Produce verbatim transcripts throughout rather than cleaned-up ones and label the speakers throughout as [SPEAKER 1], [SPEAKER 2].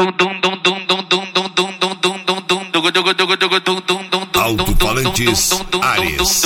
[SPEAKER 1] Alto-falantes Ares.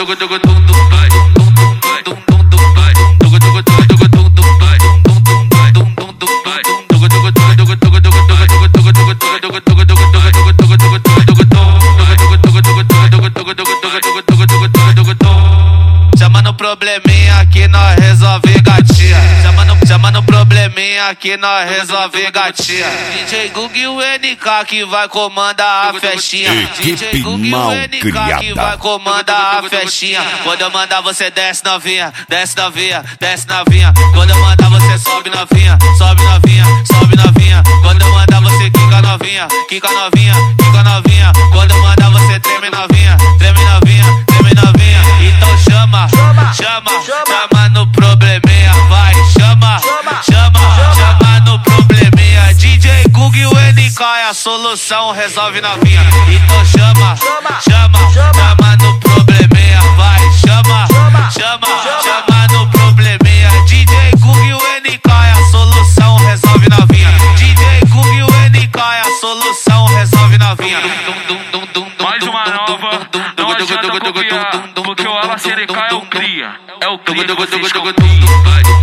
[SPEAKER 2] Chama no probleminha que nós resolve gatinha. Chama no, chama no probleminha que nós resolve gatinha. D J Gug e o N K que vai comandar a festinha. D J Gug e o N K que vai comandar a festinha. Quando eu mandar você desce novinha, desce novinha, desce novinha. Quando eu mandar você sobe novinha, sobe novinha, sobe novinha. Quando eu mandar você quica novinha, quica novinha, quica novinha. Quando eu mandar você treme novinha, treme novinha, treme novinha. Então chama, chama, chama no probleminha, vai, chama, chama, chama no probleminha. D J Gug e o N K é a solução, resolve novinha. Então chama, chama, chama no probleminha, vai, chama, chama, chama no probleminha. D J Gug e o N K é a solução, resolve novinha. D J Gug e o N K é a solução, resolve novinha.
[SPEAKER 3] Mais uma nova, não adianta copiar, porque o Alacericá é o cria, é o cria que vocês copiam.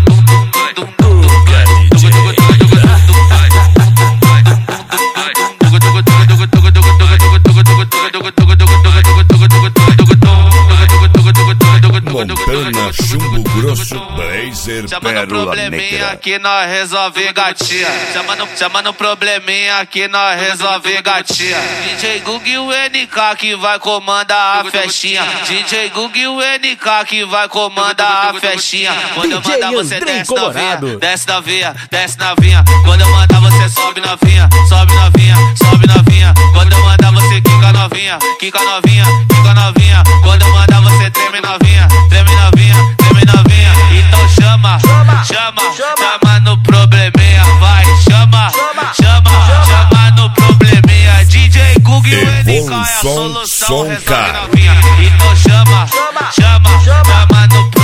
[SPEAKER 1] Montana, Chumbo Grosso, Blazer,
[SPEAKER 2] Chama no probleminha que nós resolve gatinha. Chama no, chama no probleminha que nós resolve gatinha. D J Gug e o N K que vai comandar a festinha. D J Gug e o N K que vai comandar a festinha. Quando eu mandar você desce novinha, desce novinha, desce novinha. Quando eu mandar você sobe novinha, sobe novinha, sobe novinha. Quando eu mandar você quica novinha, quica novinha, quica novinha. Quando eu mandar você treme novinha, treme novinha, treme novinha. Então chama, chama, chama no probleminha, vai, chama, chama, chama no probleminha. D J Gug e o N K é a solução, resolve novinha. Então chama, chama, chama no probleminha.